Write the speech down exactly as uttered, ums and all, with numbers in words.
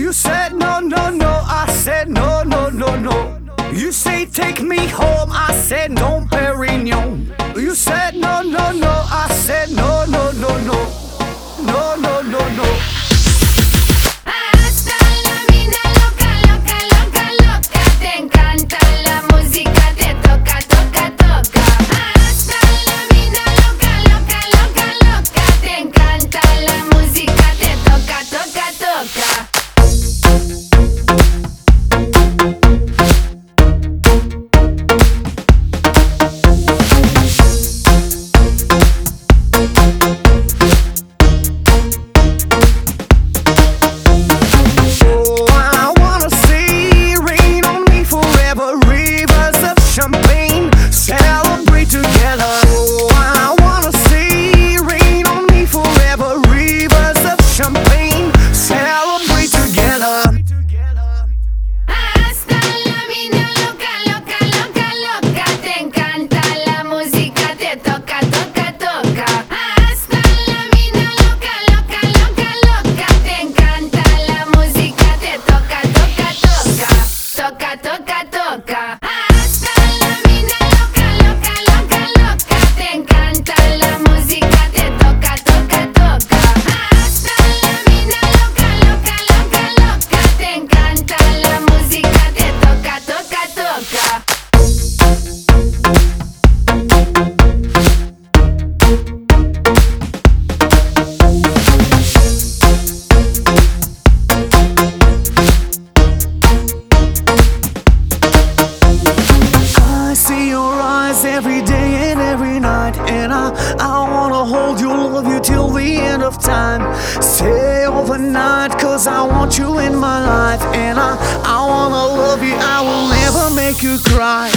You said no, no, no, I said no, no, no, no. You say take me home, I said no, Perignon. You said no, no, no, I said no, no, no, no. No, no, no, no. Hasta la mina loca, loca, loca, loca. Te encanta la música, te toca, toca, toca. Hasta la mina loca, loca, loca, loca. Te encanta la música, te toca, toca, toca. Celebrate together. Oh, I wanna see rain on me forever. Rivers of champagne. Celebrate together. Hasta la mina loca, loca, loca, loca. Te encanta la música, te toca, toca, toca. Hasta la mina loca, loca, loca, loca. Te encanta la música, te toca, toca, toca. Toca, toca, toca. Hasta la mina loca, loca, loca, loca. Te encanta la música, te toca, toca, toca. Hasta la mina loca, loca, loca, loca. Te encanta la música, te toca, toca, toca. I see your eyes every day and every night, and I, I wanna hold you, love you till the end of time. Stay overnight, cause I want you in my life, and I, I wanna love you, I will never make you cry.